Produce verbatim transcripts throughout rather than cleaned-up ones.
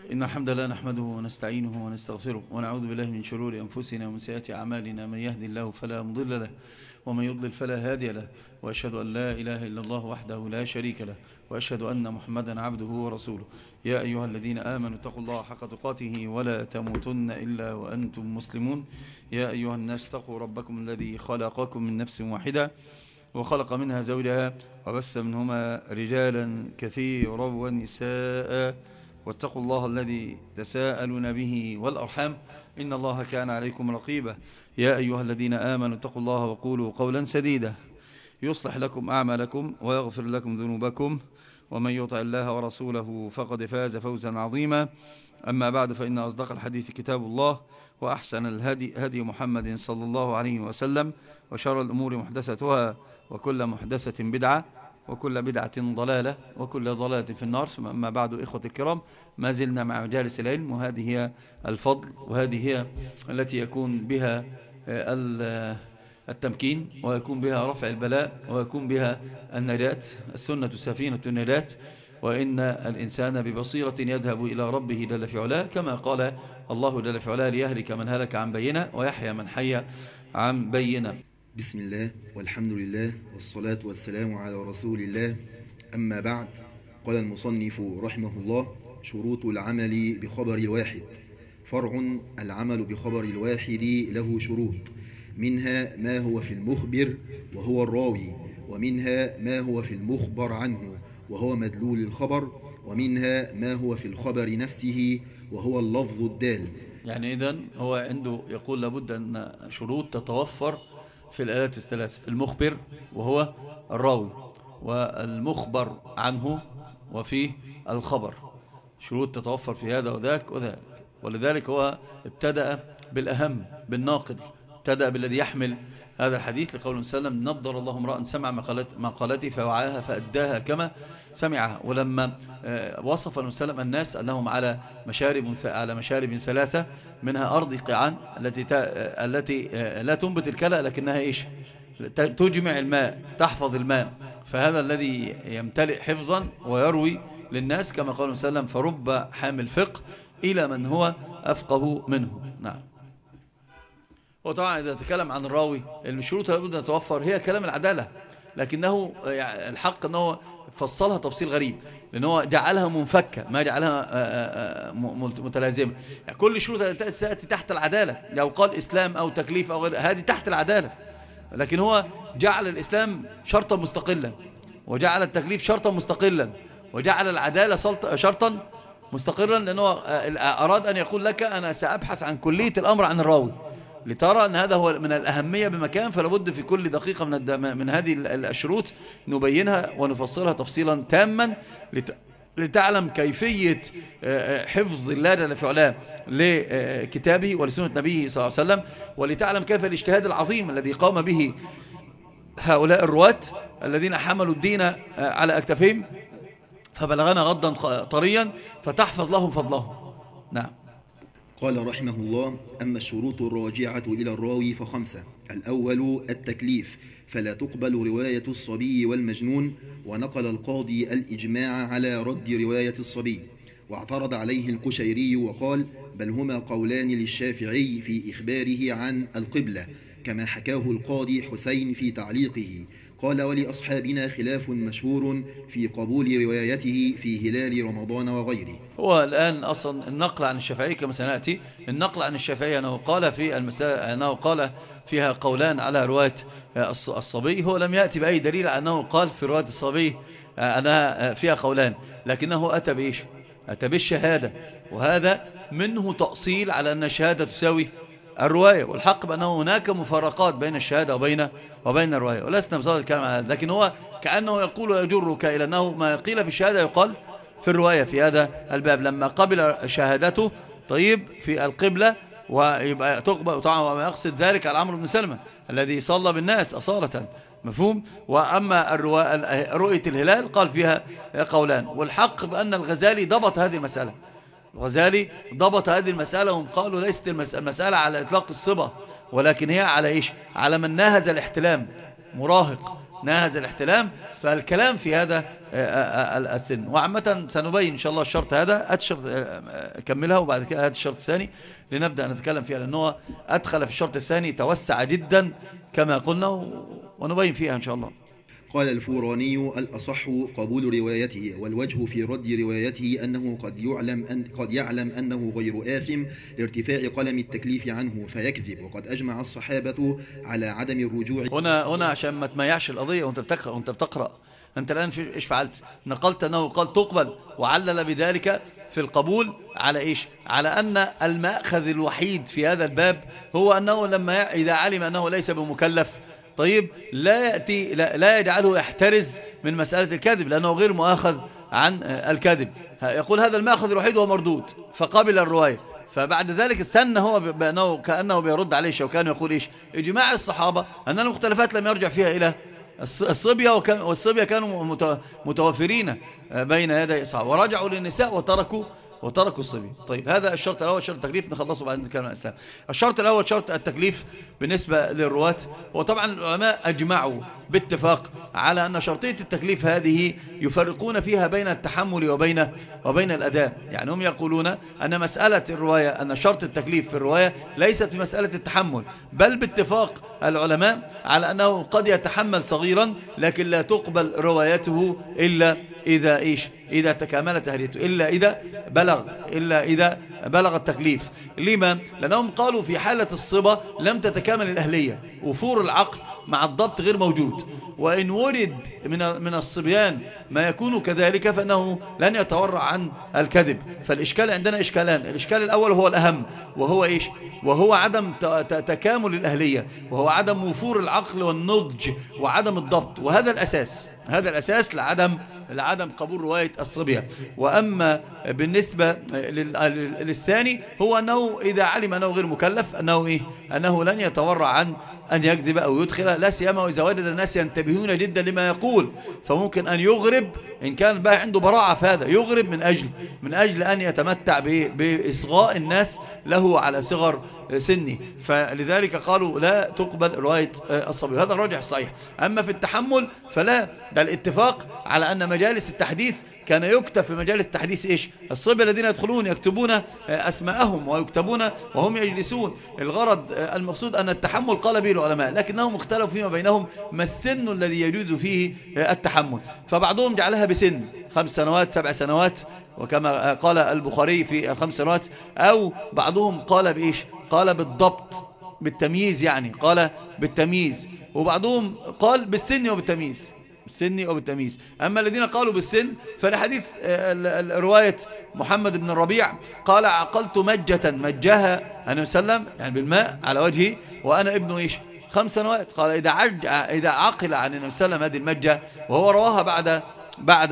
إن الحمد لله نحمده ونستعينه ونستغفره ونعوذ بالله من شرور أنفسنا ومن سيئات أعمالنا. من يهدي الله فلا مضل له ومن يضلل فلا هادي له، وأشهد أن لا إله إلا الله وحده لا شريك له، وأشهد أن محمدا عبده ورسوله. يا أيها الذين آمنوا اتقوا الله حق تقاته ولا تموتن إلا وأنتم مسلمون. يا أيها الناس اتقوا ربكم الذي خلقكم من نفس واحدة وخلق منها زوجها وبث منهما رجالا كثيرا ونساء، واتقوا الله الذي تساءلون به والأرحام إن الله كان عليكم رقيبا. يا أيها الذين آمنوا اتقوا الله وقولوا قولا سديدا يصلح لكم أعمالكم ويغفر لكم ذنوبكم، ومن يطع الله ورسوله فقد فاز فوزا عظيما. أما بعد، فإن أصدق الحديث كتاب الله، وأحسن الهدي هدي محمد صلى الله عليه وسلم، وشر الأمور محدثتها، وكل محدثة بدعة، وكل بدعة ضلالة، وكل ضلالة في النار. ثم أما بعد، إخوة الكرام، ما زلنا مع مجالس العلم، وهذه هي الفضل، وهذه هي التي يكون بها التمكين، ويكون بها رفع البلاء، ويكون بها النجاة. السنة سفينة النجاة، وإن الإنسان ببصيرة يذهب إلى ربه جل في علاه، كما قال الله جل في علاه: ليهلك من هلك عن بينة ويحيى من حي عن بينة. بسم الله والحمد لله والصلاة والسلام على رسول الله. أما بعد، قال المصنف رحمه الله: شروط العمل بخبر الواحد. فرع: العمل بخبر الواحد له شروط، منها ما هو في المخبر وهو الراوي، ومنها ما هو في المخبر عنه وهو مدلول الخبر، ومنها ما هو في الخبر نفسه وهو اللفظ الدال. يعني إذن هو عنده يقول لابد أن شروط تتوفر في الآلات الثلاثة: في المخبر وهو الراوي، والمخبر عنه، وفي الخبر. شروط تتوفر في هذا وذاك وذاك. ولذلك هو ابتدأ بالأهم، بالناقل، ابتدأ بالذي يحمل هذا الحديث، لقول صلى الله عليه وسلم: نضر الله امرأ سمع مقالتي فوعاها فأداها كما سمعها. ولما وصف النبي صلى الله عليه وسلم الناس أنهم على مشارب على مشارب ثلاثة، منها أرض قيعان التي التي لا تنبت الكلى، لكنها إيش؟ تجمع الماء، تحفظ الماء. فهذا الذي يمتلئ حفظا ويروي للناس، كما قال صلى الله عليه وسلم: فرب حامل فقه إلى من هو أفقه منه. نعم. وطبعا إذا تكلم عن الراوي، الشروط لابد أن تتوفر هي كلام العدالة، لكنه الحق أنه فصلها تفصيل غريب، لأنه جعلها منفكة، ما جعلها متلازمة. يعني كل الشروط التي تأتي تحت العدالة، لو قال إسلام أو تكليف أو غير، هذه تحت العدالة، لكن هو جعل الإسلام شرطا مستقلا، وجعل التكليف شرطا مستقلا، وجعل العدالة شرطا مستقرا، لأنه أراد أن يقول لك: أنا سأبحث عن كلية الأمر عن الراوي، لترى أن هذا هو من الأهمية بمكان. فلابد في كل دقيقة من, من هذه الشروط نبينها ونفصلها تفصيلا تاما، لتعلم كيفية حفظ الله جل في علاه لكتابه ولسنة نبيه صلى الله عليه وسلم، ولتعلم كيف الاجتهاد العظيم الذي قام به هؤلاء الرواة الذين حملوا الدين على أكتافهم فبلغنا غضا طريا، فتحفظ لهم فضلهم. نعم. قال رحمه الله: أما الشروط الراجعة إلى الراوي فخمسة. الأول التكليف، فلا تقبل رواية الصبي والمجنون، ونقل القاضي الإجماع على رد رواية الصبي، واعترض عليه القشيري وقال: بل هما قولان للشافعي في إخباره عن القبلة، كما حكاه القاضي حسين في تعليقه. قال: ولأصحابنا خلاف مشهور في قبول روايته في هلال رمضان وغيره. هو الآن أصلا النقل عن الشافعي كما سنأتي، النقل عن الشافعي أنه قال في المساء أنه قال فيها قولان على رواية الصبي، هو لم يأتي بأي دليل أنه قال في رواية الصبي أنها فيها قولان، لكنه أتى بإيش؟ أتى بالشهادة، وهذا منه تأصيل على أن الشهادة تساوي الرواية، والحق بأنه هناك مفارقات بين الشهادة وبين وبين الرواية، ولسنا بصدد الكلام عن هذا، لكن هو كأنه يقول ويجرك إلى أنه ما قيل في الشهادة يقال في الرواية في هذا الباب. لما قبل شهادته طيب في القبلة، ويبقى تقبل طبعا، وما يقصد ذلك على عمرو بن سلمة الذي صلى بالناس أصالة، مفهوم. وأما رؤية الهلال قال فيها قولان، والحق بأن الغزالي ضبط هذه المسألة، الغزالي ضبط هذه المسألة، وهم قالوا ليست المسألة على إطلاق الصبا، ولكن هي على إيش؟ على من ناهز الاحتلام، مراهق ناهز الاحتلام. فالكلام في هذا السن. وعامة سنبين إن شاء الله الشرط هذا، هات الشرط كملها وبعد كده هات الشرط الثاني لنبدأ نتكلم فيها، لأنه أدخل في الشرط الثاني توسع جدا كما قلنا ونبين فيها إن شاء الله. قال الفوراني: الأصح قبول روايته، والوجه في رد روايته أنه قد يعلم, أن قد يعلم أنه غير آثم لارتفاع قلم التكليف عنه فيكذب، وقد أجمع الصحابة على عدم الرجوع. هنا هنا عشان ما تميعش القضية وانت بتقرأ وانت بتقرأ أنت الآن ايش فعلت؟ نقلت أنه قال تقبل وعلل بذلك في القبول على إيش؟ على أن المأخذ الوحيد في هذا الباب هو أنه لما إذا علم أنه ليس بمكلف، طيب لا يأتي لا, لا يجعله يحترز من مسألة الكذب لأنه غير مؤاخذ عن الكذب. يقول هذا المأخذ الوحيد هو مردود فقبل الرواية. فبعد ذلك الثاني هو بأنه كأنه بيرد عليه شوكان يقول إيش؟ إجماع الصحابة أن المختلفات لم يرجع فيها إلى الصبية، والصبية كانوا متوفرين بين يدي الصحابة ورجعوا للنساء وتركوا وتركوا الصبي. طيب هذا الشرط الأول شرط التكليف، نخلصه بعد نتكلم عن الإسلام. الشرط الأول شرط التكليف بالنسبة للرواة، وطبعا العلماء أجمعوا باتفاق على أن شرطية التكليف هذه يفرقون فيها بين التحمل وبين وبين الأداء. يعني هم يقولون أن مسألة الرواية أن شرط التكليف في الرواية ليست في مسألة التحمل، بل باتفاق العلماء على أنه قد يتحمل صغيرا لكن لا تقبل روايته إلا إذا إيش؟ إذا تكاملت أهليته، إلا إذا بلغ إلا إذا بلغ التكليف. لما؟ لأنهم قالوا في حالة الصبا لم تتكامل الأهلية، وفور العقل مع الضبط غير موجود، وإن ورد من من الصبيان ما يكون كذلك فإنه لن يتورع عن الكذب. فالإشكال عندنا إشكالان، الإشكال الأول هو الأهم وهو إيش؟ وهو عدم تكامل الأهلية، وهو عدم وفور العقل والنضج وعدم الضبط، وهذا الأساس هذا الأساس لعدم لعدم قبول رواية الصبية. وأما بالنسبة للثاني هو أنه إذا علم أنه غير مكلف أنه إيه؟ أنه لن يتورع عن أن يكذب أو يدخل، لا سيما وإذا وجد الناس ينتبهون جدا لما يقول، فممكن أن يغرب إن كان بقى عنده براعة في هذا، يغرب من أجل من أجل أن يتمتع بإصغاء الناس له على صغر سني. فلذلك قالوا لا تقبل رواية الصبي، هذا الراجح الصحيح. أما في التحمل فلا، ده الاتفاق على أن مجالس التحديث كان يكتب في مجالس التحديث إيش؟ الصبي الذين يدخلون يكتبون أسماءهم ويكتبون وهم يجلسون. الغرض المقصود أن التحمل قال به العلماء، لكنهم اختلفوا فيما بينهم ما السن الذي يجوز فيه التحمل. فبعضهم جعلها بسن خمس سنوات سبع سنوات وكما قال البخاري في الخمس سنوات، أو بعضهم قال بإيش؟ قال بالضبط بالتمييز، يعني قال بالتمييز، وبعضهم قال بالسن وبالتمييز بالسن وبالتمييز. أما الذين قالوا بالسن فلحديث رواية محمد بن الربيع قال عقلت مجة مجها النبي صلى الله عليه وسلم يعني بالماء على وجهه وأنا ابن إيش؟ خمس سنوات. قال إذا عج إذا عقل عن النبي صلى الله عليه وسلم هذه المجة وهو رواها بعد بعد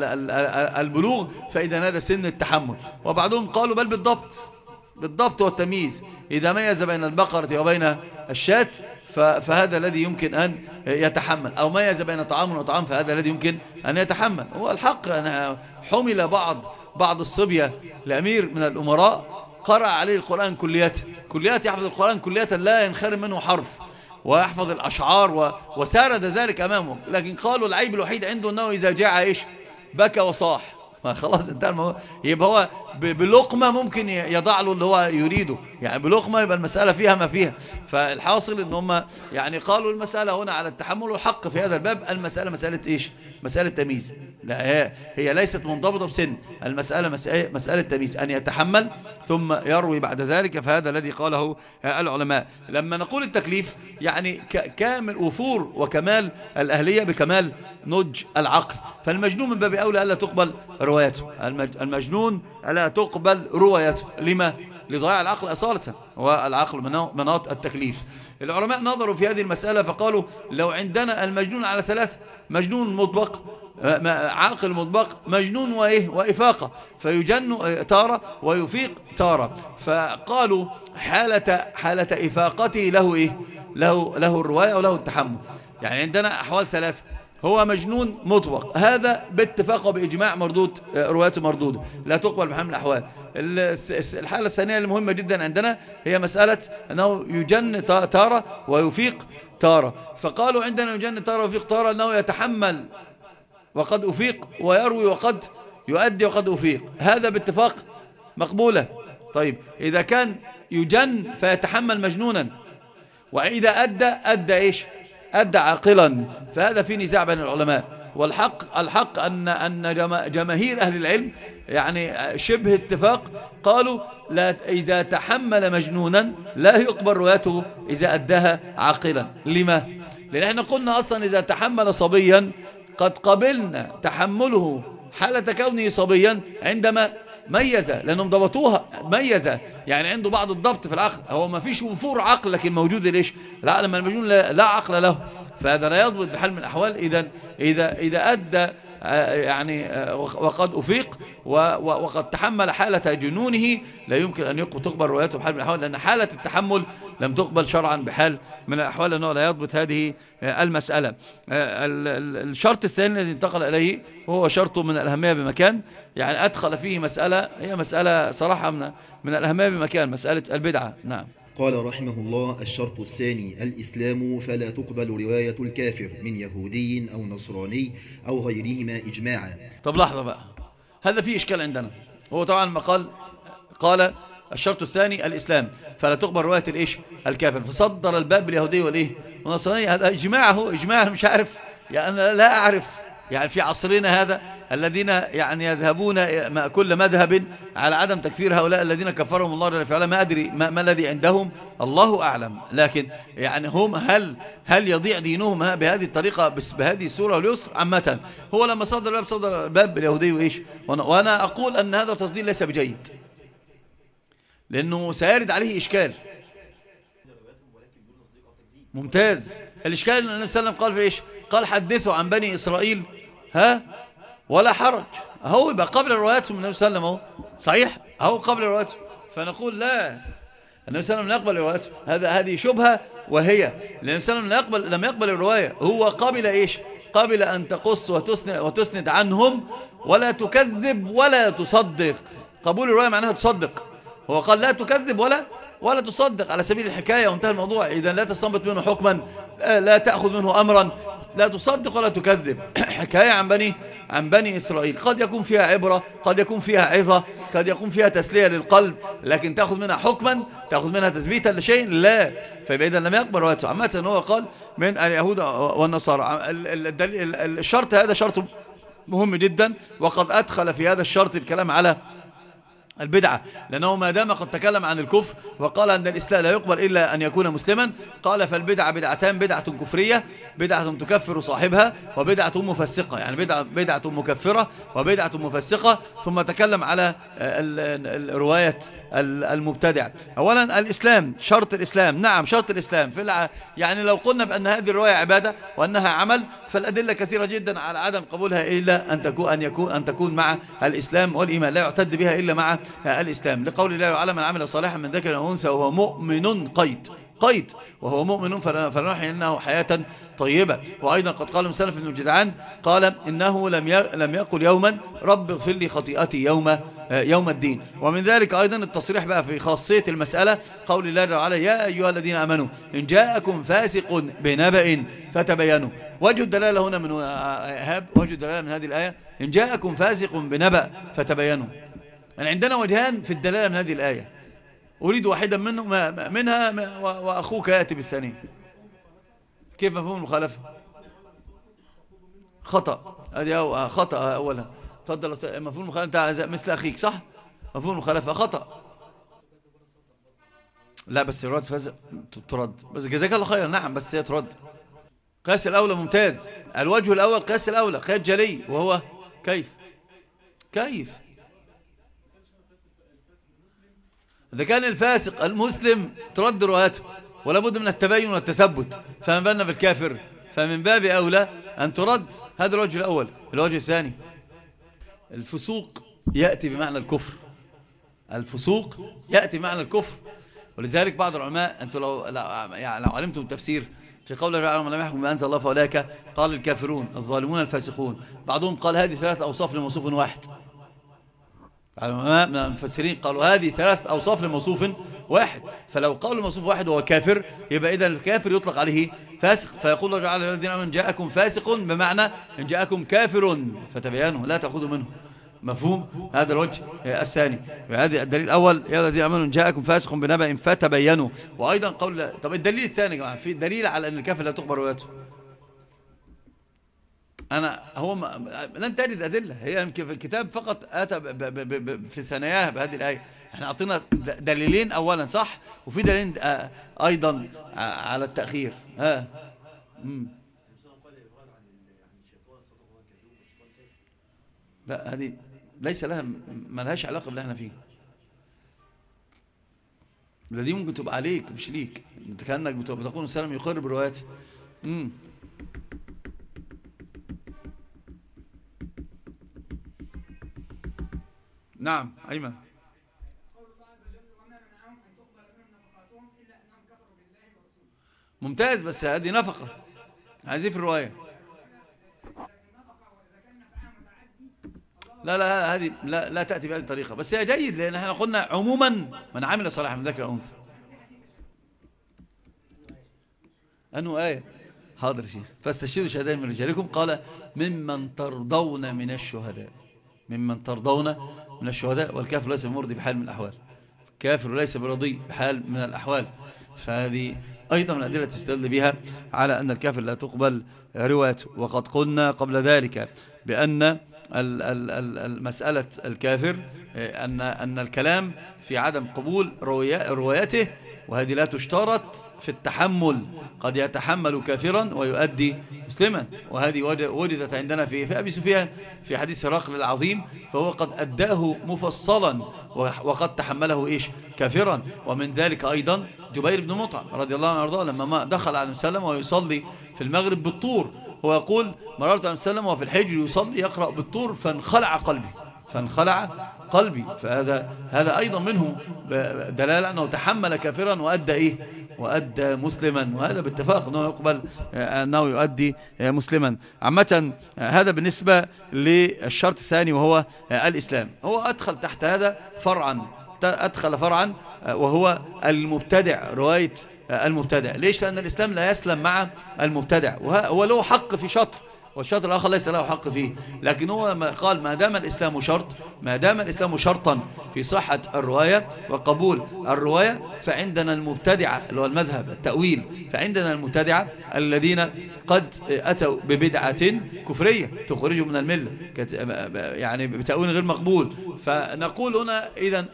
البلوغ فإذا هذا سن التحمل. وبعضهم قالوا بل بالضبط بالضبط والتمييز، إذا ميز بين البقرة وبين الشاة فهذا الذي يمكن أن يتحمل، أو ميز بين طعام وطعام فهذا الذي يمكن أن يتحمل. هو الحق أن حمل بعض بعض الصبية لأمير من الأمراء قرأ عليه القرآن كليات كليات يحفظ القرآن كليات لا ينخرم منه حرف، ويحفظ الأشعار وسارد ذلك أمامه، لكن قالوا العيب الوحيد عنده أنه إذا جاع إيش؟ بكى وصاح. ما خلاص انتهى الموضوع. يبقى هو بلقمة ممكن يضع له اللي هو يريده، يعني بلقمة يبقى المسألة فيها ما فيها. فالحاصل ان هم يعني قالوا المسألة هنا على التحمل، والحق في هذا الباب المسألة مسألة ايش؟ مسألة تمييز. لا هي, هي ليست منضبطة بسن، المسألة مسألة, مسألة تمييز، أن يتحمل ثم يروي بعد ذلك، فهذا الذي قاله العلماء. لما نقول التكليف يعني كامل وفور وكمال الأهلية بكمال نضج العقل. فالمجنون من باب أولى ألا تقبل روايته، المجنون ألا تقبل روايته. لما؟ لضياع العقل أصالة، والعقل مناط التكليف. العلماء نظروا في هذه المسألة فقالوا لو عندنا المجنون على ثلاث: مجنون مطبق، عاقل مطبق، مجنون وإيه وإفاقة، فيجن تارة ويفيق تارة. فقالوا حالة حالة إفاقته له إيه؟ له له الرواية وله التحمل. يعني عندنا أحوال ثلاثة: هو مجنون مطبق، هذا باتفاق وبإجماع مردود، روايته مردودة لا تقبل بحال من الأحوال. الحالة الثانية المهمة جدا عندنا هي مسألة أنه يجن تارة ويفيق تارة. فقالوا عندنا يجن تارة ويفيق تارة أنه يتحمل وقد أفيق، ويروي وقد يؤدي وقد أفيق، هذا باتفاق مقبولة. طيب إذا كان يجن فيتحمل مجنونا، وإذا أدى أدى إيش؟ أدى عاقلا، فهذا في نزاع بين العلماء. والحق الحق أن أن جماهير أهل العلم يعني شبه اتفاق قالوا لا، إذا تحمل مجنونا لا يقبل روايته إذا أداها عاقلا. لما؟ لأن احنا قلنا أصلا إذا تحمل صبيا قد قبلنا تحمله حالة كونه صبيا عندما ميز، لأنهم ضبطوها ميز، يعني عنده بعض الضبط في العقل، هو ما فيش وفور عقل لكن موجود ليش؟ لا، لما المجنون لا, لا عقل له، فهذا لا يضبط بحال من الأحوال. إذا إذا إذا أدى يعني وقد أفيق وقد تحمل حالة جنونه لا يمكن أن تقبل روايته بحال من الأحوال، لأن حالة التحمل لم تقبل شرعا بحال من الأحوال، لأنه لا يضبط هذه المسألة. الشرط الثاني الذي انتقل إليه وهو شرط من الأهمية بمكان، يعني أدخل فيه مسألة هي مسألة صراحة من من الأهمية بمكان، مسألة البدعة. نعم. قال رحمه الله: الشرط الثاني الإسلام، فلا تقبل رواية الكافر من يهودي أو نصراني أو غيرهما إجماعا. طب لحظة بقى، هذا فيه إشكال عندنا. هو طبعا ما قال قال الشرط الثاني الإسلام فلا تقبل رواية الإيش؟ الكافر، فصدر الباب باليهودي والإيه؟ والنصراني. هذا إجماعه إجماع مش عارف، يعني أنا لا أعرف يعني في عصرنا هذا الذين يعني يذهبون كل مذهب على عدم تكفير هؤلاء الذين كفرهم الله جل وعلا، ما أدري ما, ما الذي عندهم، الله أعلم. لكن يعني هم هل هل يضيع دينهم بهذه الطريقة بهذه السورة واليسر؟ عامة هو لما صدر الباب صدر الباب باليهودي وإيش، وأنا أقول أن هذا التصدير ليس بجيد، لأنه سيرد عليه إشكال. ممتاز. الإشكال أن النبي صلى الله عليه وسلم قال في إيش؟ قال حدثوا عن بني إسرائيل ها ولا حرج. هو يبقى قبل رواياتهم النبي صلى الله عليه وسلم، هو صحيح، هو قبل رواياتهم. فنقول لا، النبي صلى الله عليه وسلم لا يقبل رواياتهم، هذا هذه شبهة. وهي لأن النبي صلى الله عليه وسلم يقبل لم يقبل الرواية، هو قبل إيش؟ قبل أن تقص وتسند, وتسند عنهم ولا تكذب ولا تصدق. قبول الرواية معناها تصدق، هو قال لا تكذب ولا ولا تصدق على سبيل الحكاية وانتهى الموضوع. إذا لا تستنبط منه حكما، لا تأخذ منه أمرا، لا تصدق ولا تكذب. حكاية عن بني عن بني إسرائيل قد يكون فيها عبرة، قد يكون فيها عظة، قد يكون فيها تسلية للقلب، لكن تأخذ منها حكما، تأخذ منها تثبيتا لشيء، لا. فإذا لم يقبل روايته. عامة هو قال من اليهود والنصارى. الشرط هذا شرط مهم جدا، وقد أدخل في هذا الشرط الكلام على البدعة، لأنه ما دام قد تكلم عن الكفر وقال أن الإسلام لا يقبل إلا أن يكون مسلما، قال فالبدعة بدعتان: بدعة كفرية، بدعة تكفر صاحبها، وبدعة مفسقة، يعني بدعة, بدعة مكفرة وبدعة مفسقة. ثم تكلم على رواية المبتدع. أولا الإسلام، شرط الإسلام، نعم شرط الإسلام في الع... يعني لو قلنا بأن هذه الرواية عبادة وأنها عمل، فالأدلة كثيرة جدا على عدم قبولها إلا أن تكون أن يكون أن تكون مع الإسلام والإيمان، لا يعتد بها إلا مع الإسلام، لقول الله تعالى: من عمل صالحا من ذكر أو أنثى وهو مؤمن، قيد قيد وهو مؤمن فلنحيينه حياة طيبة. وأيضا قد قال مسلف بن جدعان قال إنه لم لم يقل يوما رب اغفر لي خطيئتي يوم يوم الدين. ومن ذلك أيضا التصريح بقى في خاصية المسألة، قول الله تعالى: يا أيها الذين آمنوا إن جاءكم فاسق بنبأ فتبينوا. وجه الدلالة هنا من هاب وجه الدلالة من هذه الآية: إن جاءكم فاسق بنبأ فتبينوا. يعني عندنا وجهان في الدلالة من هذه الآية، أريد واحدا منه منها وأخوك يأتي بالثاني. كيف مفهوم المخالفة؟ خطأ، هذه خطأ أولا. تفضل. مفهوم المخالفة أنت مثل أخيك، صح؟ مفهوم المخالفة خطأ. لا بس يرد فاز ترد، بس جزاك الله خير. نعم بس هي ترد. قياس الأولى ممتاز. الوجه الأول قياس الأولى قياس جلي، وهو كيف كيف إذا كان الفاسق المسلم ترد روايته ولا بد من التبين والتثبت، فمن بالنا بالكافر، فمن باب أولى أن ترد. هذا الوجه الأول. الوجه الثاني: الفسوق يأتي بمعنى الكفر، الفسوق يأتي بمعنى الكفر. ولذلك بعض العلماء، أنتم لو يعني لو علمتم التفسير في قول الله تعالى: من لم يحكم بما أنزل الله فأولئك قال الكافرون الظالمون الفاسقون. بعضهم قال هذه ثلاث أوصاف لموصوف واحد. العلماء من المفسرين قالوا هذه ثلاث أوصاف لموصوف واحد، فلو قالوا الموصوف واحد هو كافر، يبقى إذا الكافر يطلق عليه فاسق، فيقول الله تعالى الذين آمنوا إن جاءكم فاسق بمعنى إن جاءكم كافر فتبينوا لا تأخذوا منه. مفهوم؟ هذا الوجه الثاني. هذا الدليل الأول يا الذين آمنوا إن جاءكم فاسق بنبأ فتبينوا. وأيضا قول. طب الدليل الثاني يا جماعة، في دليل على أن الكافر لا تقبل روايته. أنا هو ما لن تجد أدلة، هي يمكن في الكتاب فقط أتى ب ب ب ب في ثناياه بهذه الآية. احنا أعطينا دليلين أولا صح، وفي دليلين أيضا على التأخير. ها امم لا هذه ليس لها، ما لهاش علاقة باللي احنا فيه. دي ممكن تبقى عليك مش ليك، انت كأنك بتقول سلام يقر برواياته. امم نعم أيمن. ممتاز، بس هذه نفقة، هذه في الرواية. لا لا هذه لا, لا تأتي بهذه الطريقة، بس هي جيد لأن احنا قلنا عموما من عمل صالحا من ذكر أنثى. أنه آية حاضر شيخ. فاستشهدوا شهدين من رجالكم، قال ممن ترضون من الشهداء، ممن ترضون من الشهداء. والكافر ليس مرضي بحال من الأحوال، كافر ليس برضي بحال من الأحوال. فهذه أيضا من الأدلة تستدل بها على أن الكافر لا تقبل روايته. وقد قلنا قبل ذلك بأن المسألة الكافر أن أن الكلام في عدم قبول روايته، وهذه لا تشترط في التحمل، قد يتحمل كافرا ويؤدي مسلما. وهذه وردت عندنا في في أبي سفيان في حديث هرقل العظيم، فهو قد أداه مفصلا وقد تحمله إيش كافرا. ومن ذلك أيضا جبير بن مطعم رضي الله عنه وارضاه لما دخل على السلام ويصلي في المغرب بالطور، هو يقول مررت على السلام وفي الحجر يصلي يقرأ بالطور فانخلع قلبي، فانخلع قلبي. فهذا هذا أيضا منه دلالة أنه تحمل كافرا وأدى إيه وأدى مسلما، وهذا باتفاق أنه يقبل أنه يؤدي مسلما. عامة هذا بالنسبة للشرط الثاني وهو الإسلام. هو أدخل تحت هذا فرعا، أدخل فرعا وهو المبتدع، رواية المبتدع. ليش؟ لأن الإسلام لا يسلم مع المبتدع، وهو له حق في شطر والشطر الآخر ليس له حق فيه. لكن هو ما قال ما دام الإسلام شرط، ما دام الإسلام شرطا في صحة الرواية وقبول الرواية، فعندنا المبتدعة اللي هو المذهب التأويل، فعندنا المبتدعة الذين قد أتوا ببدعة كفرية تخرجوا من الملة يعني بتأويل غير مقبول. فنقول هنا إذن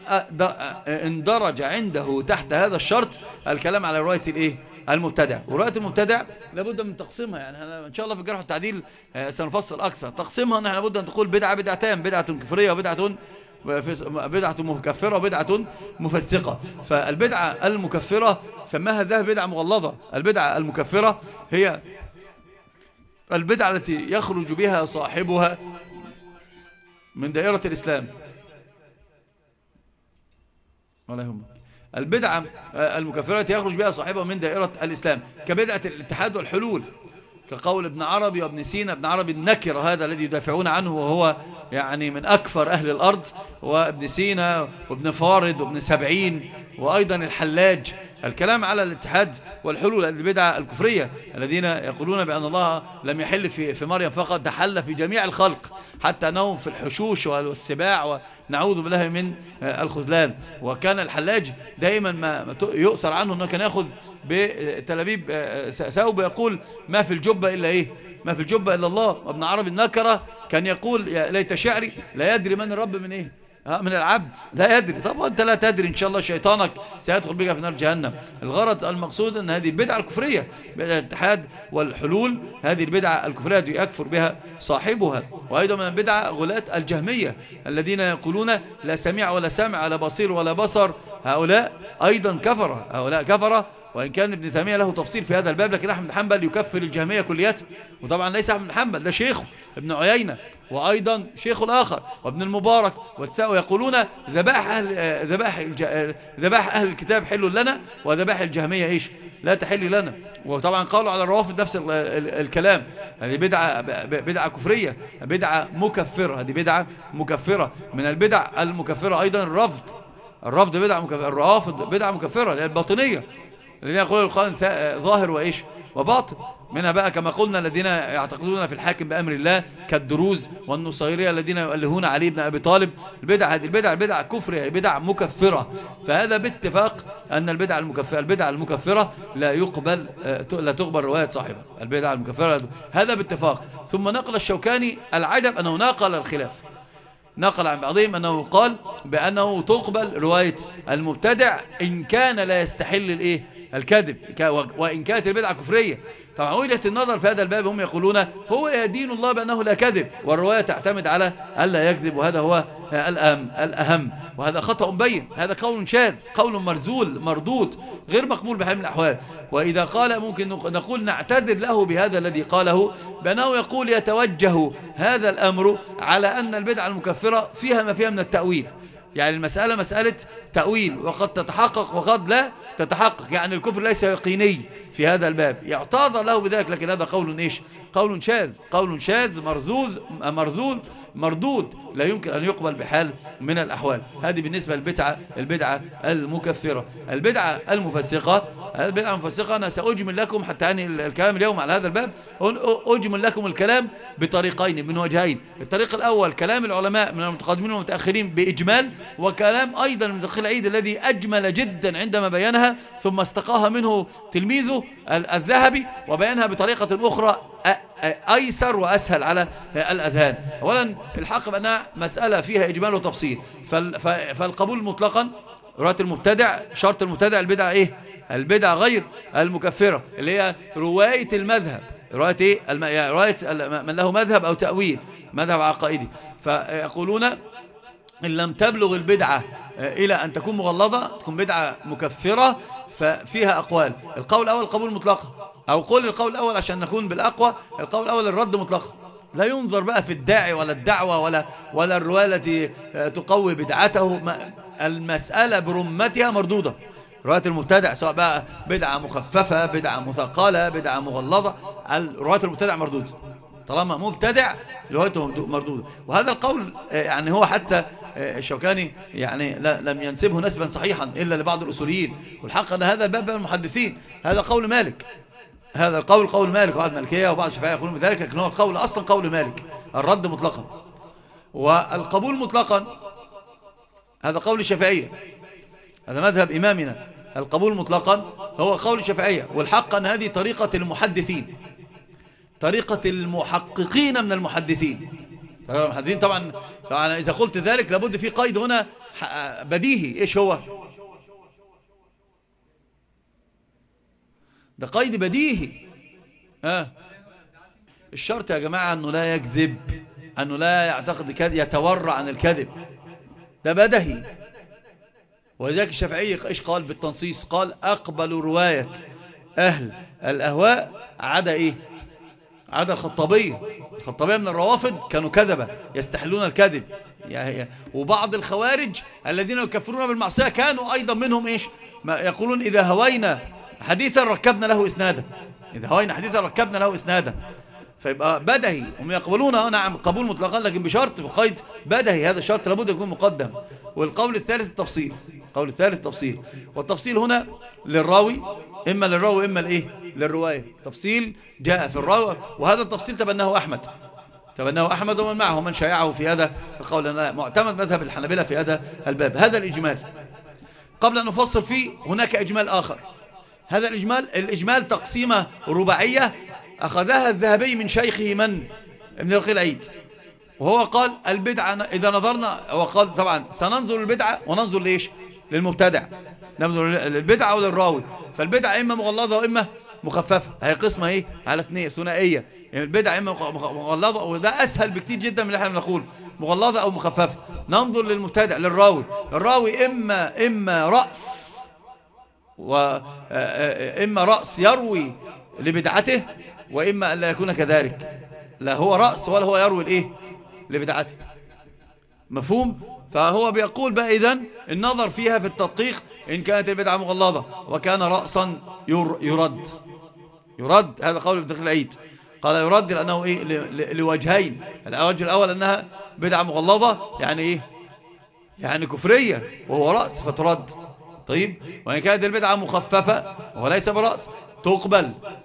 اندرج عنده تحت هذا الشرط الكلام على رواية الإيه المبتدع. ورواية المبتدع لابد من تقسيمها، يعني إن شاء الله في الجرح والتعديل سنفصل أكثر. تقسيمها نحن لابد أن تقول بدعة بدعتين، بدعة كفرية وبدعة بدعة مكفرة وبدعة مفسقة. فالبدعة المكفرة سماها ذا بدعة مغلظة. البدعة المكفرة هي البدعة التي يخرج بها صاحبها من دائرة الإسلام. ولا يهمك. البدعة المكفرة التي يخرج بها صاحبها من دائرة الإسلام، كبدعة الاتحاد والحلول، كقول ابن عربي وابن سينا. ابن عربي النكر هذا الذي يدافعون عنه وهو يعني من أكفر أهل الأرض، وابن سينا وابن فارد وابن سبعين وأيضا الحلاج. الكلام على الاتحاد والحلول البدعة الكفرية الذين يقولون بأن الله لم يحل في في مريم فقط، ده حل في جميع الخلق، حتى أنهم في الحشوش والسباع ونعوذ بالله من الخذلان. وكان الحلاج دائما ما يؤثر عنه أنه كان يأخذ بتلابيب ثوب يقول ما في الجبة إلا إيه ما في الجبة إلا الله. وابن عربي النكرة كان يقول يا ليت شعري لا يدري من الرب من إيه من العبد، لا يدري. طب وانت لا تدري ان شاء الله شيطانك سيدخل بك في نار جهنم. الغرض المقصود ان هذه البدعة الكفرية، بدعة الاتحاد والحلول، هذه البدعة الكفرية يكفر بها صاحبها. وايضا من البدعة غلاة الجهمية الذين يقولون لا سميع ولا سامع ولا بصير ولا بصر، هؤلاء ايضا كفر، هؤلاء كفر. وإن كان ابن تيمية له تفصيل في هذا الباب، لكن أحمد بن حنبل يكفر الجهمية كليته. وطبعا ليس أحمد بن حنبل ده شيخه ابن عيينة، وأيضا شيخ الآخر وابن المبارك والساوي يقولون ذبائح أهل, ذبائح ذبائح أهل الكتاب حل لنا، وذبائح الجهمية إيش لا تحل لنا. وطبعا قالوا على الروافض نفس الكلام. هذه بدعة بدعة كفرية، بدعة مكفرة، هذه بدعة مكفرة. من البدع المكفرة أيضا الرفض، الرفض بدعة مكفرة. الروافض بدعة مكفرة، هي الباطنية الذين يقولون القرآن ظاهر وإيش وباطل. منها بقى كما قلنا الذين يعتقدون في الحاكم بأمر الله كالدروز والنصيرية الذين يؤلهون علي بن أبي طالب. البدع هذه البدع بدع كفر، بدع مكفرة. فهذا باتفاق أن البدع المكفرة البدع المكفرة لا يقبل لا تقبل رواية صاحبها. البدع المكفرة هذا باتفاق. ثم نقل الشوكاني العجب أنه ناقل الخلاف، نقل عن بعضهم أنه قال بأنه تقبل رواية المبتدع إن كان لا يستحل الإيه الكذب، وإن كانت البدعة كفرية. طبعا وجهة النظر في هذا الباب هم يقولون هو يدين الله بأنه لا كذب، والرواية تعتمد على ألا يكذب، وهذا هو الأهم, الأهم وهذا خطأ بين. هذا قول شاذ، قول مرزول مردود غير مقبول بحال من الأحوال. وإذا قال ممكن نقول نعتذر له بهذا الذي قاله، بأنه يقول يتوجه هذا الأمر على أن البدعة المكفرة فيها ما فيها من التأويل. يعني المسألة مسألة تأويل، وقد تتحقق وقد لا تتحقق، يعني الكفر ليس يقيني في هذا الباب، يعتذر له بذلك. لكن هذا قول إيش؟ قول شاذ، قول شاذ مرزوز مرزول مردود لا يمكن أن يقبل بحال من الأحوال. هذه بالنسبة للبدعة البدعة المكفرة. البدعة المفسقة البدعة المفسقة أنا سأجمل لكم حتى أني الكلام اليوم على هذا الباب، أجمل لكم الكلام بطريقين من وجهين. الطريق الأول كلام العلماء من المتقدمين والمتأخرين بإجمال، وكلام أيضا من دخيل العيد الذي أجمل جدا عندما بينها ثم استقاها منه تلميذه الذهبي وبينها بطريقة أخرى أيسر وأسهل على الأذهان. أولا الحق بأنها مسألة فيها إجمال وتفصيل. فالقبول مطلقا رواية المبتدع، شرط المبتدع البدعة إيه؟ البدعة غير المكفرة، اللي هي رواية المذهب، رواية إيه؟ رواية من له مذهب أو تأويل، مذهب عقائدي. فيقولون إن لم تبلغ البدعة إلى أن تكون مغلظة تكون بدعة مكفرة، ففيها أقوال. القول الأول القبول مطلقا، أو قول القول الأول عشان نكون بالأقوى، القول الأول الرد مطلقا، لا ينظر بقى في الداعي ولا الدعوة ولا ولا الرواية التي تقوي بدعته. المسألة برمتها مردودة. رواية المبتدع سواء بقى بدعة مخففة، بدعة مثقلة، بدعة مغلظة، رواية المبتدع مردودة. طالما مبتدع روايته مردودة. وهذا القول يعني هو حتى الشوكاني يعني لم ينسبه نسبا صحيحا إلا لبعض الأصوليين، والحق أن هذا الباب المحدثين. هذا قول مالك، هذا القول قول مالك، وبعض المالكية وبعض الشافعية يقولون بذلك، لكن هو القول أصلا قول مالك، الرد مطلقا. والقبول مطلقا هذا قول الشافعية، هذا مذهب إمامنا. القبول مطلقا هو قول الشافعية، والحق أن هذه طريقة المحدثين، طريقة المحققين من المحدثين. المحدثين طبعا, طبعا إذا قلت ذلك لابد في قيد هنا بديهي. إيش هو؟ ده قيد بديهي. ها الشرط يا جماعة أنه لا يكذب، أنه لا يعتقد كذب، يتورع عن الكذب، ده بديهي. ولذلك الشافعي إيش قال بالتنصيص؟ قال أقبل رواية أهل الأهواء عدا إيه؟ عدا الخطابية. الخطابية من الروافض كانوا كذبة يستحلون الكذب، يعني وبعض الخوارج الذين يكفرون بالمعصية كانوا أيضا منهم إيش؟ ما يقولون إذا هوينا حديثا ركبنا له إسنادا، إذا هوينا حديثا ركبنا له إسنادا. فيبقى بدهي هم يقبلونه نعم قبول مطلقا، لكن بشرط بقيد بدهي، هذا الشرط لابد يكون مقدم. والقول الثالث التفصيل، القول الثالث التفصيل، والتفصيل هنا للراوي، إما للراوي إما لإيه؟ للرواية. تفصيل جاء في الراوي، وهذا التفصيل تبناه أحمد، تبناه أحمد ومن معه ومن شايعه في هذا القول، معتمد مذهب الحنابلة في هذا الباب. هذا الإجمال. قبل أن نفصل فيه هناك إجمال آخر. هذا الإجمال الإجمال تقسيمة رباعية أخذها الذهبي من شيخه من؟ ابن دقيق العيد، وهو قال البدعة إذا نظرنا، هو قال طبعا سننظر للبدعة وننظر ليش؟ للمبتدع، ننظر للبدعة وللراوي. فالبدعة إما مغلظة وإما مخففة، هي قسمة إيه؟ على اثنين ثنائية، يعني البدعة إما مغلظة، وده أسهل بكتير جدا من اللي احنا بنقول مغلظة أو مخففة. ننظر للمبتدع للراوي، الراوي إما إما رأس وإما رأس يروي لبدعته، وإما أن لا يكون كذلك، لا هو رأس ولا هو يروي الإيه؟ لبدعته. مفهوم؟ فهو بيقول بقى إذن النظر فيها في التدقيق، إن كانت البدعة مغلظة وكان رأسا يرد يرد هذا قول ابن دقيق العيد، قال يرد لأنه إيه؟ لوجهين. الوجه الأول أنها بدعة مغلظة يعني إيه؟ يعني كفرية وهو رأس فترد. طيب، وإن كانت البدعة مخففة وهو ليس برأس تقبل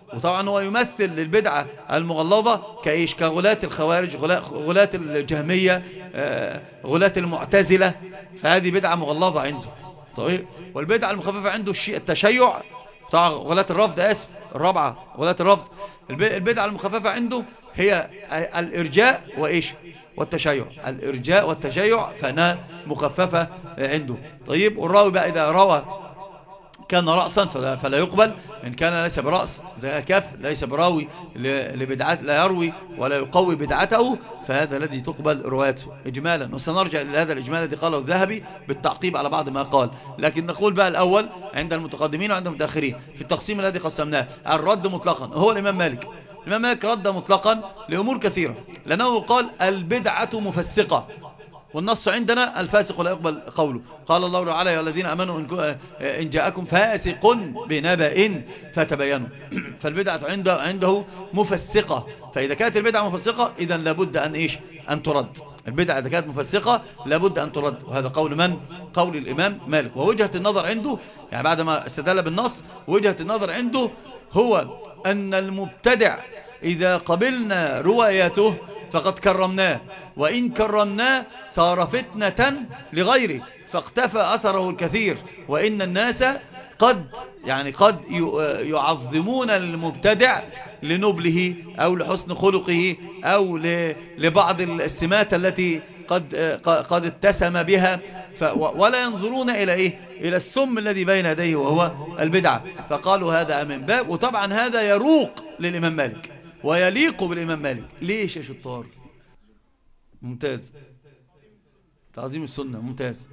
وطبعا هو يمثل البدعة المغلظة كإيش؟ كغلاة الخوارج، غلاة الجهمية، غلاة المعتزلة، فهذه بدعة مغلظة عنده. طيب، والبدعة المخففة عنده التشيع، طبعا غلاة الرفض، آسف الرابعة غلاة الرفض. البدعة المخففة عنده هي الإرجاء وإيش؟ والتشيع، الإرجاء والتشيع فأنها مخففة عنده. طيب، والراوي بقى إذا روى كان رأسا فلا يقبل، إن كان ليس برأس زي كف ليس براوي لبدعات، لا يروي ولا يقوي بدعته، فهذا الذي تقبل روايته إجمالا. وسنرجع إلى هذا الإجمال الذي قاله الذهبي بالتعقيب على بعض ما قال. لكن نقول بقى الأول عند المتقدمين وعند المتأخرين في التقسيم الذي قسمناه، الرد مطلقا هو الإمام مالك. الإمام مالك رد مطلقا لأمور كثيرة، لأنه قال البدعة مفسقة، والنص عندنا الفاسق لا يقبل قوله. قال الله تعالى يا الذين امنوا ان جاءكم فاسق بنبأ فتبينوا. فالبدعة عنده عنده مفسقة، فإذا كانت البدعة مفسقة إذا لابد أن إيش؟ أن ترد. البدعة إذا كانت مفسقة لابد أن ترد، وهذا قول من؟ قول الإمام مالك. ووجهة النظر عنده يعني بعد ما استدل بالنص، وجهة النظر عنده هو أن المبتدع إذا قبلنا روايته فقد كرمناه، وإن كرمناه صار فتنة لغيره فاختفى أثره الكثير. وإن الناس قد يعني قد يعظمون المبتدع لنبله أو لحسن خلقه أو لبعض السمات التي قد قد اتسم بها، ولا ينظرون إلى إيه؟ إلى السم الذي بين يديه وهو البدعة. فقالوا هذا من باب، وطبعا هذا يروق للإمام مالك ويليق بالإمام مالك. ليش يا شطار؟ ممتاز، تعظيم السنة ممتاز.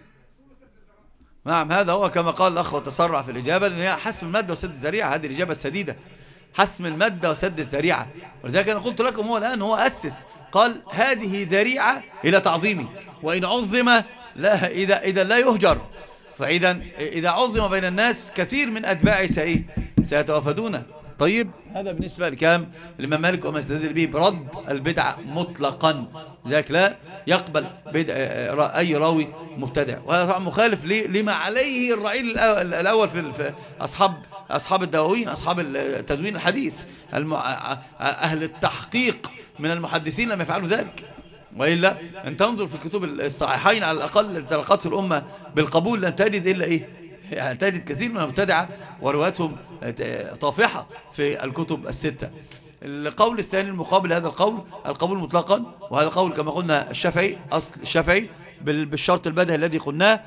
نعم، هذا هو كما قال الأخ وتسرع في الإجابة، لأن هي حسم المادة وسد الذريعة. هذه الإجابة السديدة، حسم المادة وسد الذريعة. ولذلك أنا قلت لكم هو الآن هو أسس، قال هذه ذريعة إلى تعظيمي، وإن عظم لا إذا إذا لا يهجر. فإذا إذا عظم بين الناس كثير من أتباعي سإيه؟ سيتوافدون. طيب، هذا بالنسبة لكام الإمام مالك وما استدل به برد البدعة مطلقا، ذاك لا يقبل أي راوي مبتدع. وهذا طبعا مخالف لما عليه الرعيل الأول في أصحاب أصحاب الدواوين، أصحاب تدوين الحديث، أهل التحقيق من المحدثين لم يفعلوا ذلك. وإلا أن تنظر في كتب الصحيحين على الأقل تلقته الأمة بالقبول لن تجد إلا إيه؟ يعني تجد كثير من المبتدعة ورواياتهم طافحة في الكتب الستة. القول الثاني المقابل هذا القول القبول مطلقا، وهذا قول كما قلنا الشافعي، أصل الشافعي بالشرط البدهي الذي قلناه،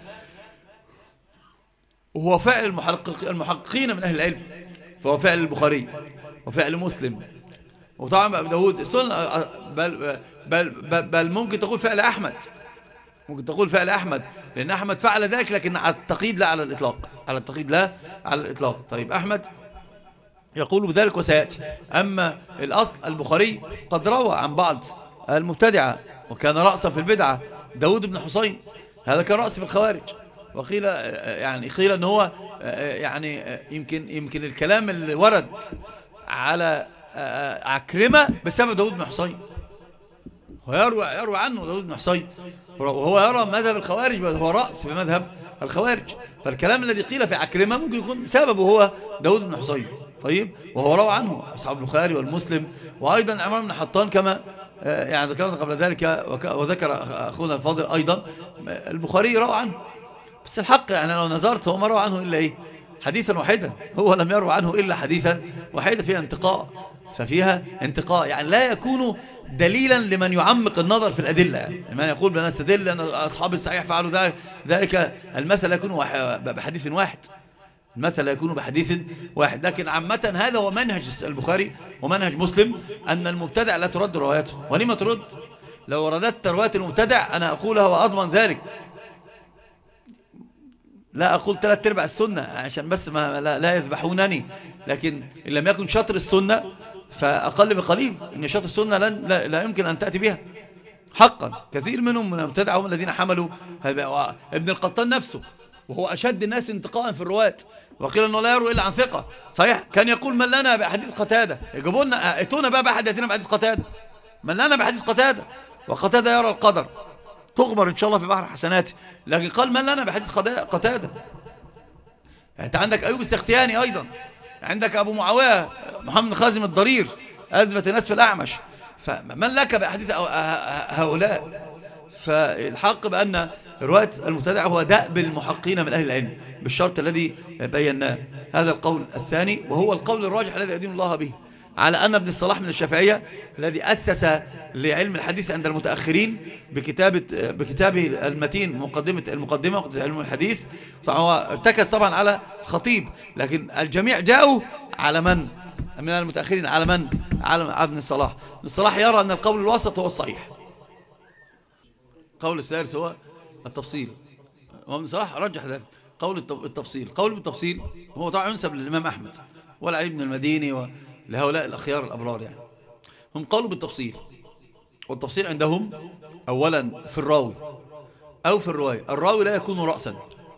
وهو فعل المحقق المحققين من أهل العلم، فهو فعل البخاري وفعل مسلم وطبعا أبو داود السنة، بل, بل, بل, بل ممكن تقول فعل أحمد، ممكن تقول فعل أحمد، لأن أحمد فعل ذلك لكن على التقييد لا على الإطلاق، على التقييد لا على الإطلاق. طيب، أحمد يقول بذلك وسيأتي. أما الأصل البخاري قد روى عن بعض المبتدعة وكان رأسا في البدعة. داود بن حسين هذا كان رأس في الخوارج، وقيل يعني قيل أنه هو يعني يمكن يمكن الكلام اللي ورد على عكرمة بسبب داود بن حسين، ويروى يروى عنه داود بن حسين، وهو يرى مذهب الخوارج هو رأس في مذهب الخوارج. فالكلام الذي قيل في عكرمة ممكن يكون سببه هو داود بن حسين. طيب، وهو روى عنه أصحاب البخاري والمسلم، وأيضا عمران بن حطان كما يعني ذكرنا قبل ذلك، وذكر أخونا الفاضل أيضا البخاري روى عنه. بس الحق يعني لو نظرت هو ما روى عنه إلا إيه؟ حديثا واحدا، هو لم يروى عنه إلا حديثا واحدا فيها انتقاء، ففيها انتقاء يعني لا يكون دليلا لمن يعمق النظر في الأدلة. يعني من يقول بأن استدل أن أصحاب الصحيح فعلوا ذلك، المثل يكون بحديث واحد، المثل يكون بحديث واحد. لكن عامة هذا هو منهج البخاري ومنهج مسلم، أن المبتدع لا ترد رواياته. ولما ترد؟ لو رددت رواية المبتدع أنا أقولها وأضمن ذلك، لا أقول ثلاث ارباع السنة عشان بس ما لا, لا يذبحونني، لكن إن لم يكن شطر السنة فأقل بقليل، إن شطر السنة لن لا, لا يمكن أن تأتي بها حقا. كثير منهم من المبتدع هم الذين حملوا ابن القطان نفسه، وهو أشد الناس انتقاء في الرواة، وقيل أنه لا يروي إلا عن ثقة. صحيح، كان يقول من لنا بحديث قتادة، يجيبوا لنا ائتونا بقى بأحد يأتينا بحديث قتادة، من لنا بحديث قتادة، وقتادة يرى القدر تغمر إن شاء الله في بحر حسناته، لكن قال من لنا بحديث قتادة. يعني أنت عندك أيوب السختياني أيضا، عندك أبو معاوية محمد خازم الضرير أثبت الناس في الأعمش، فمن لك بأحاديث هؤلاء؟ فالحق بأن رواية المبتدع هو دأب المحقين من أهل العلم بالشرط الذي بيناه. هذا القول الثاني، وهو القول الراجح الذي يدين الله به، على أن ابن الصلاح من الشافعية الذي أسس لعلم الحديث عند المتأخرين بكتابة بكتابه المتين مقدمة المقدمة علم الحديث، فهو ارتكز طبعا على خطيب، لكن الجميع جاءوا على من من المتأخرين؟ على من؟ على ابن الصلاح. ابن الصلاح يرى أن القول الوسط هو الصحيح. القول الثالث هو التفصيل، وابن صلاح رجح ذلك. قول التفصيل، قول بالتفصيل هو طبعا ينسب للإمام أحمد والعلي بن المديني ولهؤلاء الأخيار الأبرار، يعني هم قالوا بالتفصيل. والتفصيل عندهم أولا في الراوي أو في الرواية. الراوي لا يكون رأسا،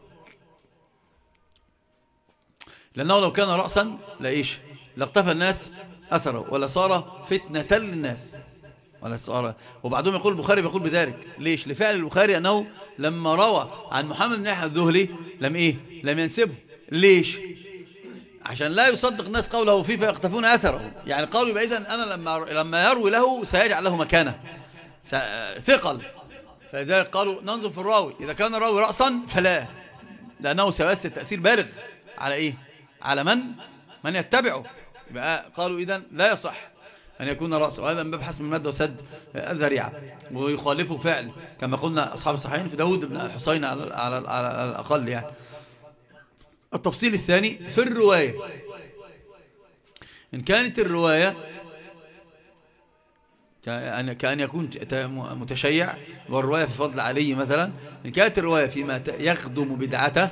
لأنه لو كان رأسا لإيش لاقتفى الناس أثره ولا صار فتنة للناس ولا صار. وبعدهم يقول البخاري بيقول بذلك ليش؟ لفعل البخاري أنه لما روى عن محمد بن يحيى الذهلي لم إيه لم ينسبه. ليش؟ عشان لا يصدق الناس قوله فيه فيقتفون أثره، يعني قالوا بعيدا أنا لما لما يروي له سيجعل له مكانه ثقل، فلذلك قالوا ننظر في الراوي، إذا كان الراوي رأسا فلا، لأنه سيؤثر تأثير بالغ على إيه على من من يتبعه. يبقى قالوا إذن لا يصح أن يكون رأسا، وهذا من باب حسب المادة وسد الذريعة، ويخالفه فعل كما قلنا أصحاب الصحيحين في داود بن الحسين على على على الأقل. يعني التفصيل الثاني في الرواية، إن كانت الرواية كأن يكون متشيع، والرواية في فضل علي مثلا، إن كانت الرواية فيما يخدم بدعته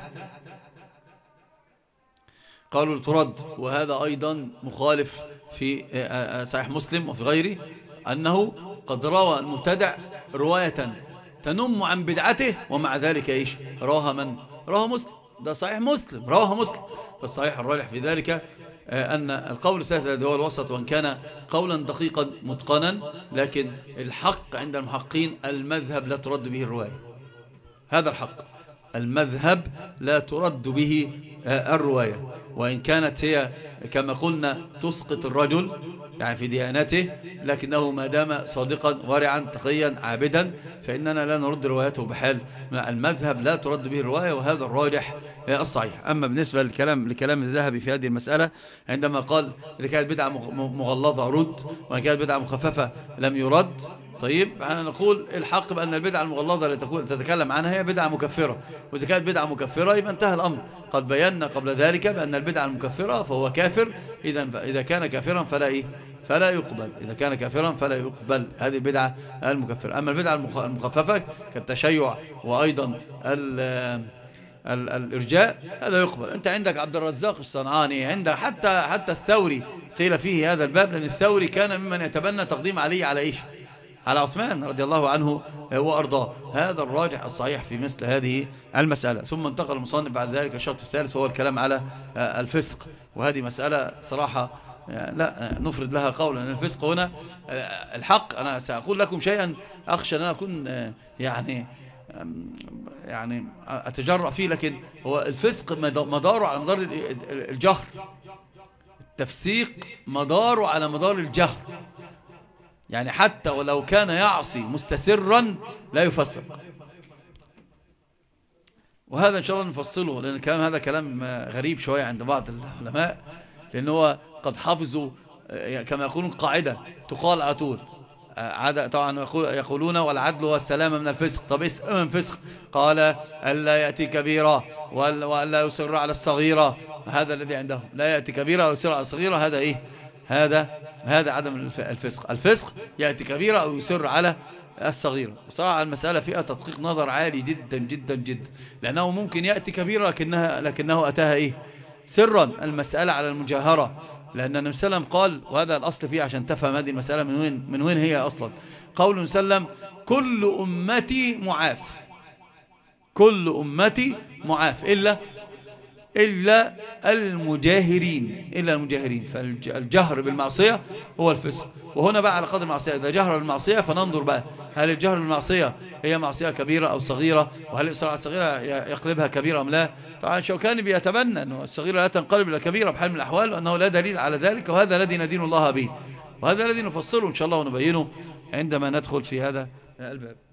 قالوا ترد. وهذا أيضا مخالف في صحيح مسلم وفي غيره، أنه قد روى المبتدع رواية تنم عن بدعته ومع ذلك إيش رواها من؟ رواها مسلم. ده صحيح مسلم رواها مسلم. فالصحيح الراجح في ذلك أن القول الثالث الذي هو الوسط، وأن كان قولا دقيقا متقنا، لكن الحق عند المحقين المذهب لا ترد به الرواية. هذا الحق، المذهب لا ترد به الرواية، وإن كانت هي كما قلنا تسقط الرجل يعني في ديانته، لكنه ما دام صادقا ورعا تقيا عابدا فإننا لا نرد روايته بحال. المذهب لا ترد به الرواية، وهذا الراجح الصحيح. أما بالنسبة للكلام لكلام الذهبي في هذه المسألة عندما قال إذا كانت بدعة مغلظة رد، وإن كانت بدعة مخففة لم يرد، طيب أنا نقول الحق بأن البدعة المغلظة التي تتكلم عنها هي بدعة مكفرة، وإذا كانت بدعة مكفرة يبقى انتهى الأمر. قد بينا قبل ذلك بأن البدعة المكفرة فهو كافر، إذا إذا كان كافرا فلا إيه فلا يقبل، إذا كان كافرا فلا يقبل هذه البدعة المكفرة. أما البدعة المخففة كالتشيع وأيضا ال ال الإرجاء هذا يقبل. أنت عندك عبد الرزاق الصنعاني، عندك حتى حتى الثوري قيل فيه هذا الباب، لأن الثوري كان ممن يتبنى تقديم علي على إيش على عثمان رضي الله عنه وأرضاه. هذا الراجح الصحيح في مثل هذه المسألة. ثم انتقل المصنف بعد ذلك الشرط الثالث وهو الكلام على الفسق، وهذه مسألة صراحة لا نفرد لها قولا، لأن الفسق هنا الحق. أنا سأقول لكم شيئا أخشى أن أنا أكون يعني يعني أتجرأ فيه، لكن هو الفسق مداره على مدار الجهر، التفسيق مداره على مدار الجهر، يعني حتى ولو كان يعصي مستسرا لا يفسق. وهذا إن شاء الله نفصله، لأن الكلام هذا كلام غريب شوية عند بعض العلماء، لأنه قد حافظوا كما يقولون قاعدة تقال على طول عادة طبعا يقولون والعدل والسلامة من الفسق. طب اسم من الفسق؟ قال ألا يأتي كبيرة وألا يصر على الصغيرة، هذا الذي عندهم لا يأتي كبيرة ويصر على الصغيرة، هذا إيه هذا هذا عدم الفسق. الفسق يأتي كبيرة أو يصر على الصغيرة. وصراحة المسألة فيها تدقيق نظر عالي جدا جدا جدا، لأنه ممكن يأتي كبيرة لكنها لكنه أتاها إيه سرا. المسألة على المجاهرة، لأن النبي صلى الله عليه وسلم قال، وهذا الأصل فيه عشان تفهم هذه المسألة من وين من وين هي أصلا. قول النبي صلى الله عليه وسلم كل أمتي معاف، كل أمتي معاف إلا إلا المجاهرين إلا المجاهرين فالجهر بالمعصية هو الفسق. وهنا بقى على قدر المعصية، إذا جهر بالمعصية فننظر بقى هل الجهر بالمعصية هي معصية كبيرة أو صغيرة، وهل الإصرار على الصغيرة يقلبها كبيرة أم لا. طبعا شوكاني بيتبنى أن الصغيرة لا تنقلب إلى كبيرة بحال من الأحوال، وأنه لا دليل على ذلك، وهذا الذي ندين الله به، وهذا الذي نفصله إن شاء الله ونبينه عندما ندخل في هذا الباب.